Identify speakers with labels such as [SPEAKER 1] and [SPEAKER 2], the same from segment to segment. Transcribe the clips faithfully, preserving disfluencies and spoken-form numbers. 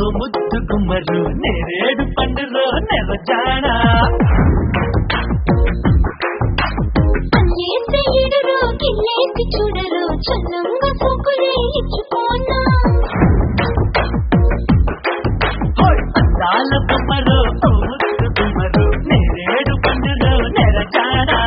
[SPEAKER 1] ముద్దు గుమ్మరు నేరేడు పండులో నెరజానా
[SPEAKER 2] కిల్లేసి చూడరు చల్లంగా సోకులే ఇచ్చిపోనా
[SPEAKER 1] అందాల బొమ్మరు ముద్దు గుమ్మరు నేరేడు పండులో నెరజానా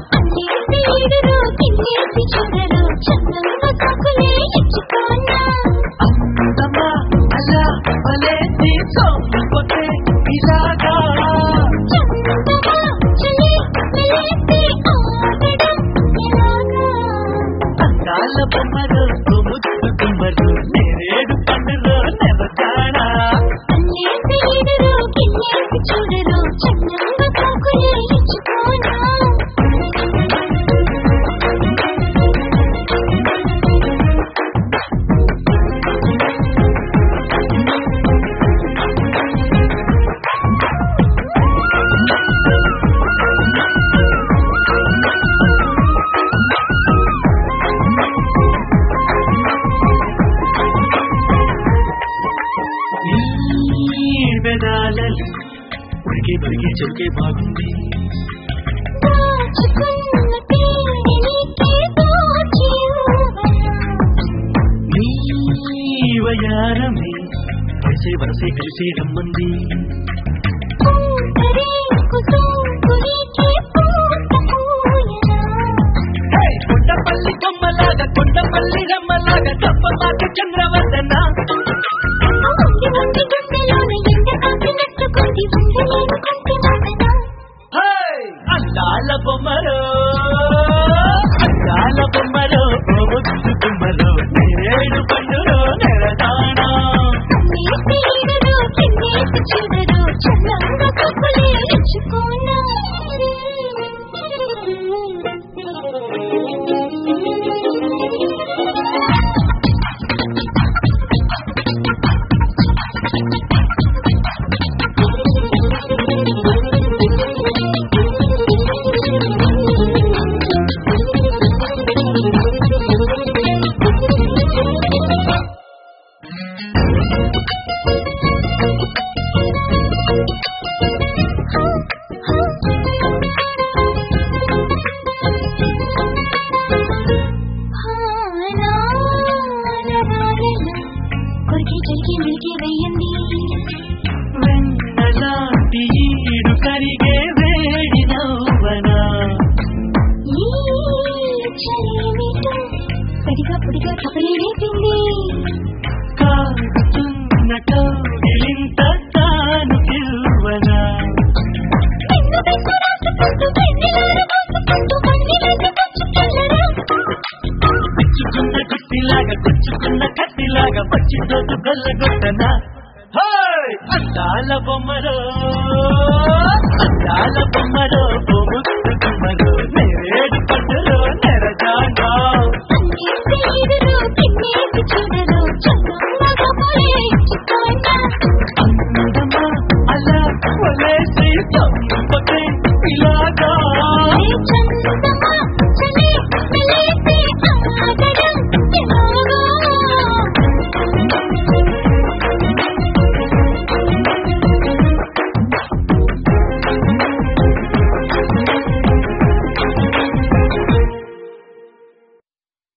[SPEAKER 2] కిల్లేసి చూడరు చల్లంగా సోకులే ఇచ్చిపోనా
[SPEAKER 1] అందమా అలా వలేసి సొంపకే ఇలాగా
[SPEAKER 2] చందమా చలి వలేసి ఆగడం ఎలాగా
[SPEAKER 1] అందాల బొమ్మరు ముద్దు గుమ్మరు నేరేడు పండులో నెరజానా
[SPEAKER 2] కిల్లేసి చూడరు చల్లంగా సోకులే ఇచ్చిపోనా
[SPEAKER 1] వెదాలలు ఉడికి బడికి చెరికే బాగుంది నీ వయారమే వరసే వరసే కలిసే రమ్మంది కొండపల్లి కొమ్మలాగా కొండపల్లి రమ్మలాగా తప్ప చంద్రవతి